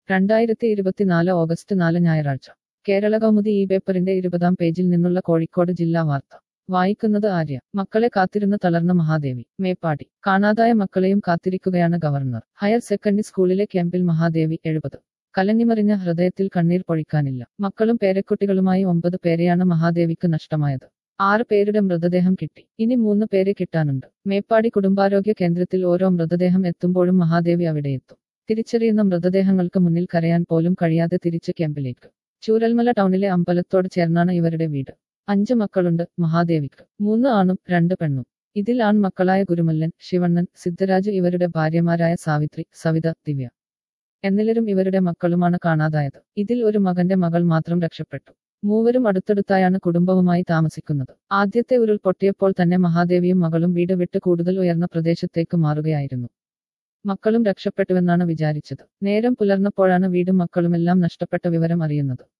2024 August 4 ഞായറാഴ്ച കേരളകൗമുദി ഈ പേപ്പറിന്റെ 20-ാം പേജിൽ നിന്നുള്ള കോഴിക്കോട് ജില്ലാ വാർത്ത വായിക്കുന്നത് ആര്യ. മക്കളെ കാത്തിരുന്ന് തളർന്ന മഹാദേവി. മേപ്പാടി. കാണാതായ മക്കളെയും കാത്തിരിക്കുകയാണ് ഗവർണർ ഹയർ സെക്കൻഡറി സ്കൂളിലെ ക്യാമ്പിൽ മഹാദേവി. 70. കലങ്ങിമറിഞ്ഞ ഹൃദയത്തിൽ കണ്ണീർ പൊഴിക്കാനില്ല. മക്കളും പേരക്കുട്ടികളുമായി 9 പേരെയാണ് മഹാദേവിക്ക് നഷ്ടമായത്. 6 പേരുടെ മൃതദേഹം കിട്ടി. ഇനി 3 പേരെ കിട്ടാനുണ്ട്. മേപ്പാടി കുടുംബാരോഗ്യ കേന്ദ്രത്തിൽ ഓരോ മൃതദേഹം എത്തുമ്പോഴും മഹാദേവി അവിടെയെത്തും. തിരിച്ചറിയുന്ന മൃതദേഹങ്ങൾക്ക് മുന്നിൽ കരയാൻ പോലും കഴിയാതെ തിരിച്ച് ക്യാമ്പിലേക്ക്. ചൂരൽമല ടൗണിലെ അമ്പലത്തോട് ചേർന്നാണ് ഇവരുടെ വീട്. 5 മക്കളുണ്ട് മഹാദേവിക്ക്. 3 ആണും 2 പെണ്ണും. ഇതിൽ ആൺമക്കളായ ഗുരുമല്ലൻ, ശിവണ്ണൻ, സിദ്ധരാജ് ഇവരുടെ ഭാര്യമാരായ സാവിത്രി, സവിത, ദിവ്യ എന്നിവരും ഇവരുടെ മക്കളുമാണ് കാണാതായത്. ഇതിൽ ഒരു മകന്റെ മകൾ മാത്രം രക്ഷപ്പെട്ടു. മൂവരും അടുത്തടുത്തായാണ് കുടുംബവുമായി താമസിക്കുന്നത്. ആദ്യത്തെ ഉരുൾ പൊട്ടിയപ്പോൾ തന്നെ മഹാദേവിയും മകളും വീട് വിട്ട് കൂടുതൽ ഉയർന്ന പ്രദേശത്തേക്ക് മാറുകയായിരുന്നു. മക്കളും രക്ഷപ്പെട്ടുവെന്നാണ് വിചാരിച്ചത്. നേരം പുലർന്നപ്പോഴാണ് വീടും മക്കളുമെല്ലാം നഷ്ടപ്പെട്ട വിവരം അറിയുന്നത്.